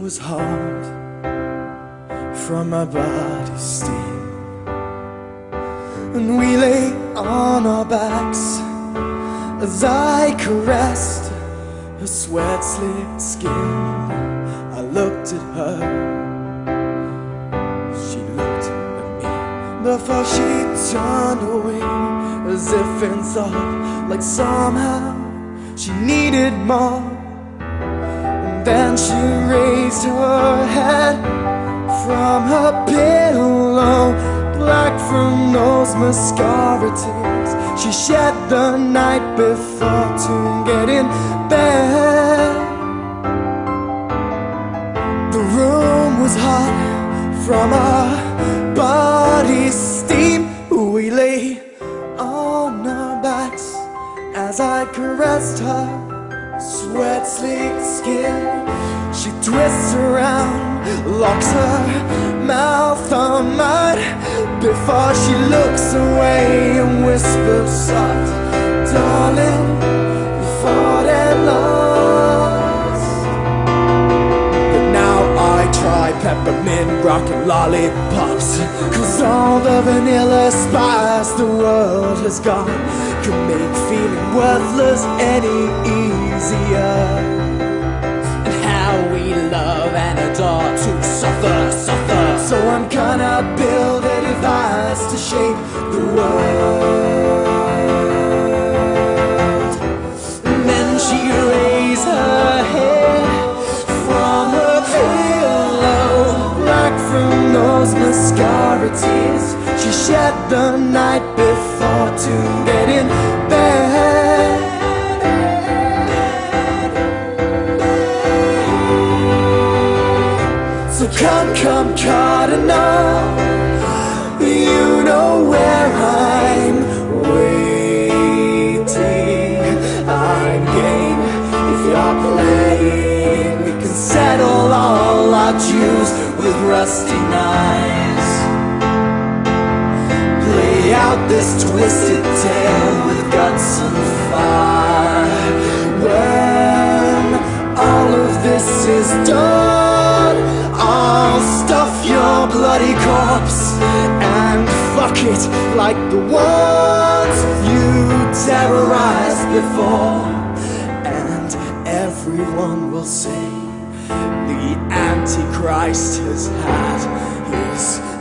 was hard from my body's steam, and we lay on our backs as I caressed her sweat-slicked skin. I looked at her, she looked at me before she turned away, as if in thought, like somehow she needed more. And then she raised her head from her pillow, black from those mascara tears she shed the night before to get in bed. The room was hot from our body's steam. We lay on our backs as I caressed her sweat-slicked skin. She twists around, locks her mouth on mine before she looks away and whispers soft, darling, you fought and lost. But now I try peppermint rock and lollipops, 'cause all the vanilla spice the world has got can make feeling worthless any easier. And how we love and adore to suffer, suffer. So I'm gonna build a device to shape the world. And then she raised her head from her pillow, black from those mascara tears she shed the night before to get in bed. So come, Cardinal, you know where I'm waiting. I'm game if you're playing. We can settle all our dues with rusty knives, play out this twisted tale with guts and fire. When all of this is done, I'll stuff your bloody corpse and fuck it like the ones you terrorized before. And everyone will say the Antichrist has had his